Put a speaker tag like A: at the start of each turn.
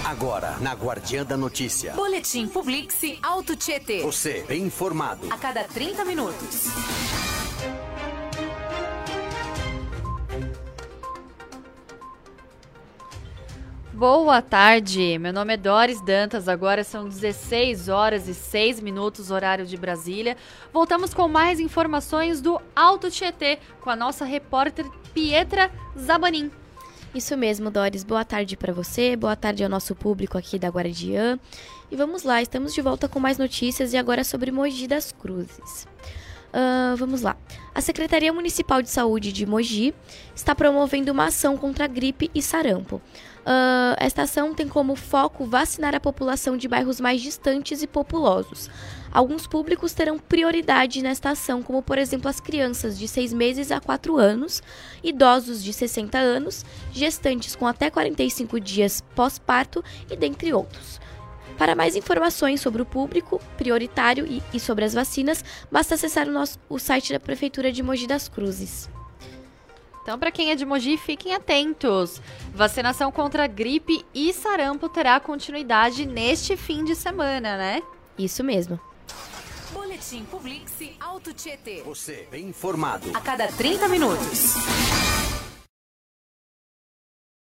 A: Agora, na Guardiã da Notícia.
B: Boletim Publix Auto Tietê.
A: Você bem informado.
B: A cada 30 minutos.
C: Boa tarde, meu nome é Doris Dantas, agora são 16 horas e 6 minutos, horário de Brasília. Voltamos com mais informações do Alto Tietê, com a nossa repórter Pietra Zabanin.
D: Isso mesmo, Doris. Boa tarde para você, boa tarde ao nosso público aqui da Guardiã. E vamos lá, estamos de volta com mais notícias e agora sobre Mogi das Cruzes. Vamos lá. A Secretaria Municipal de Saúde de Mogi está promovendo uma ação contra a gripe e sarampo. Esta ação tem como foco vacinar a população de bairros mais distantes e populosos. Alguns públicos terão prioridade nesta ação, como por exemplo as crianças de 6 meses a 4 anos, idosos de 60 anos, gestantes com até 45 dias pós-parto e dentre outros. Para mais informações sobre o público prioritário e sobre as vacinas, basta acessar o site da Prefeitura de Mogi das Cruzes.
C: Então, para quem é de Mogi, fiquem atentos. Vacinação contra gripe e sarampo terá continuidade neste fim de semana, né?
D: Isso mesmo.
B: Boletim Publix Auto Tietê.
A: Você bem informado.
B: A cada 30 minutos.